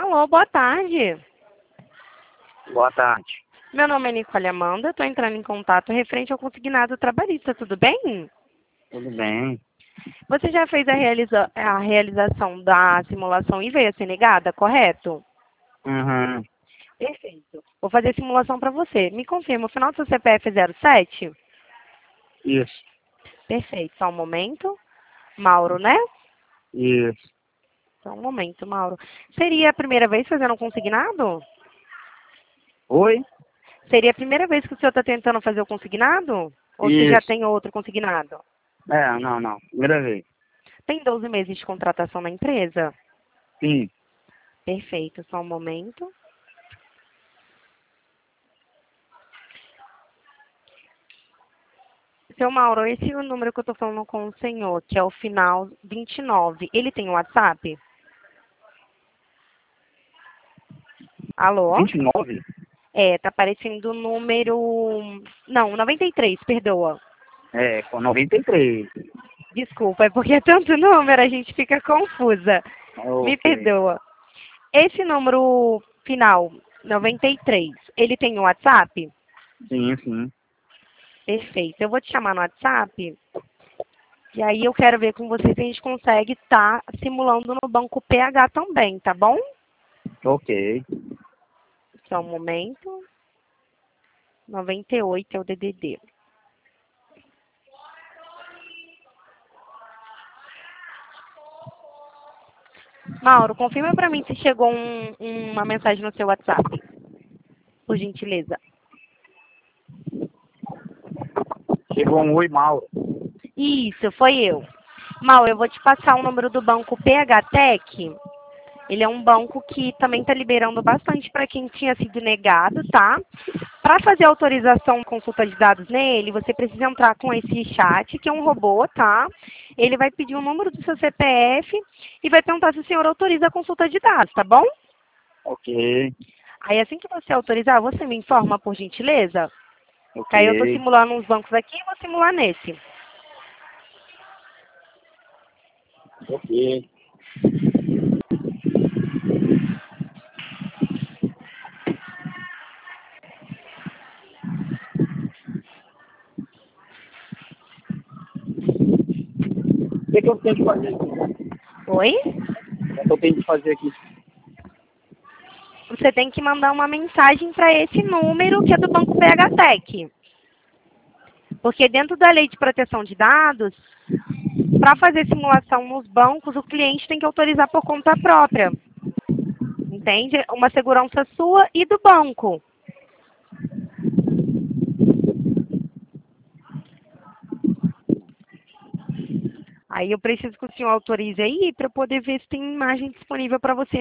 Alô, boa tarde. Boa tarde. Meu nome é Nicole Amanda, estou entrando em contato referente ao consignado trabalhista, tudo bem? Tudo bem? Você já fez a realização da simulação e veio a ser negada, correto? Uhum. Perfeito. Vou fazer a simulação para você. Me confirma, o final do seu CPF é 07? Isso. Perfeito, só um momento. Mauro, né? Isso. Só um momento, Mauro. Seria a primeira vez fazendo um consignado? Oi? Seria a primeira vez que o senhor está tentando fazer o consignado? Ou você já Isso. tem outro consignado? Não. Primeira vez. Tem 12 meses de contratação na empresa? Sim. Perfeito, só um momento. Seu Mauro, esse é o número que eu estou falando com o senhor, que é o final 29. Ele tem WhatsApp? Alô? 29? É, tá aparecendo o número... Não, 93, perdoa. Com 93. Desculpa, é porque é tanto número, a gente fica confusa. Me Ok. perdoa. Esse número final, 93, ele tem WhatsApp? Sim. Perfeito. Eu vou te chamar no WhatsApp e aí eu quero ver com você se a gente consegue estar simulando no banco PH também, tá bom? Ok. Só um momento. 98 é o DDD. Mauro, confirma pra mim se chegou uma mensagem no seu WhatsApp, por gentileza. Chegou um oi, Mauro. Isso, foi eu. Mauro, eu vou te passar o número do banco PH Tech. Ele é um banco que também está liberando bastante para quem tinha sido negado, tá? Para fazer a autorização consulta de dados nele, você precisa entrar com esse chat, que é um robô, tá? Ele vai pedir o número do seu CPF e vai perguntar se o senhor autoriza a consulta de dados, tá bom? Ok. Aí assim que você autorizar, você me informa, por gentileza? Que Ok. aí eu estou simulando uns bancos aqui e vou simular nesse. Ok. O que eu tenho que fazer aqui? Oi? O que eu tenho que fazer aqui? Você tem que mandar uma mensagem para esse número que é do Banco PH Tech. Porque dentro da lei de proteção de dados, para fazer simulação nos bancos, o cliente tem que autorizar por conta própria. Entende? Uma segurança sua e do banco. Aí eu preciso que o senhor autorize aí para eu poder ver se tem imagem disponível para você